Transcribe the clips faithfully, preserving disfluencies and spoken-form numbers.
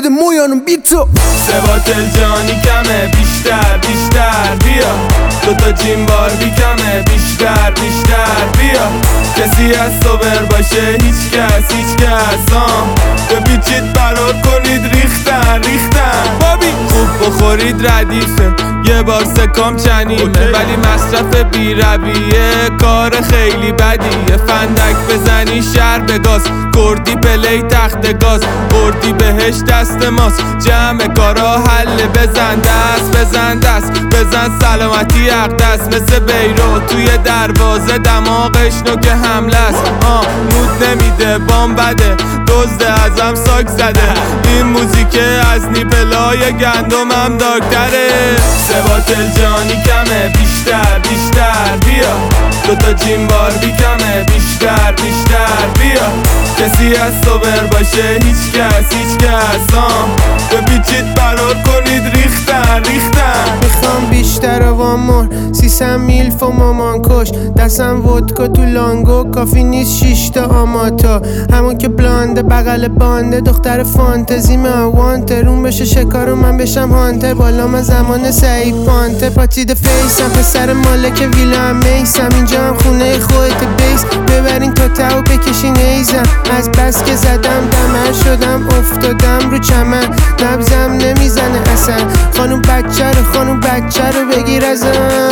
بده مویانو بی تو. سباتل جانی کمه بیشتر بیشتر بیا، دوتا جیم بار بی کمه بیشتر بیشتر بیا. کسی از صبر باشه هیچ کس هیچ کس آم بپیچید برار کنید ریختن ریختن. بابی خوب بخورید ردیفه یه بار سکام چنیمه، ولی مصرف بی رویه کار خیلی بدیه. فندک بزنی شهر به گاز، کردی پلی تخت گاز، بردی بهش دست ماست. جمع کارا حل، بزن دست بزن دست بزن سلامتی اقدس. مثل بیرو توی دروازه دماغش نوک حمله است. آه مود نمیده بام بده، دزد ازم ساک زده. این موزیک از نیپلای گندمم داکتره. سباتل جانی کمه بیشتر بیشتر بیا، دوتا جیم بار بی کمه بیشتر بیشتر بیا. کسی از صبر باشه هیچ کس هیچ کس آم بپیچید برار کنید ریختن ریختن. میخوام بیشتر وامور سیسم میلف و مامان کش، دستم ودکا تو لانگو کافی نیست شیشتا آماتا. همون که بلانده بغل بانده دختر فانتزی من وانته. روم بشه شکار و من بشم هانتر، بالا من زمان سعید پانته. پاتید فیسم پسر مالک ویلا هم میسم، اینجا هم خونه خودت بیس. ببرین تا تاو بکشین ایزم، از بس که زدم دمر شدم افتادم رو چمن. نبزم نمیزنه اصلا، خانوم بچه رو خانوم بچه رو بگیر ازم.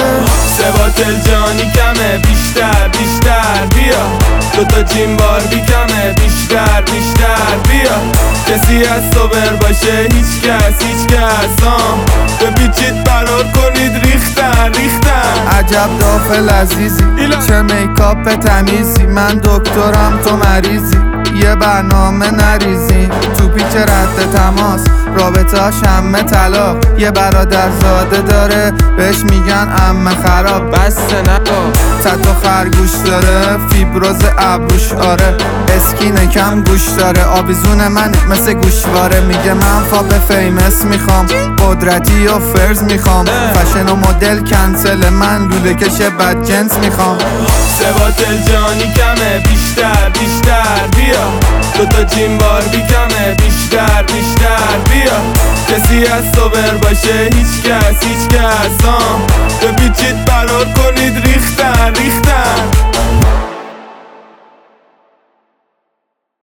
سباتل جانی کمه بیشتر بیشتر بیا، دوتا جیم بار بی کمه بیشتر بیشتر بیا. کسی از صبر باشه هیچ کس هیچ کس آم بپیچید برار کنید ریختن ریختن. عجب دافل عزیزی چه میکاپ تمیزی، من دکترم تو مریضی. یه برنامه نریزی تو پیچ رد تماس، رابطه ها شمه طلاق. یه برادر زاده داره بهش میگن عمه خراب. بسته نکن تتو خرگوش داره فیبروز ابروش آره. اسکین کم گوش داره آویزون من مثل گوشواره. میگه من فاپ فیمس میخوام، قدرتی و فرز میخوام. فشن و مدل کنسل، من لوله کش بد جنس میخوام. سباتل جانی کمه بیشتر بیشتر بیا، دوتا جیم بار بی کمه بیشتر بیشتر بیا. کسی از صبر باشه هیچ کس هیچ کس آم بپیچید برار کنید ریختن ریختن.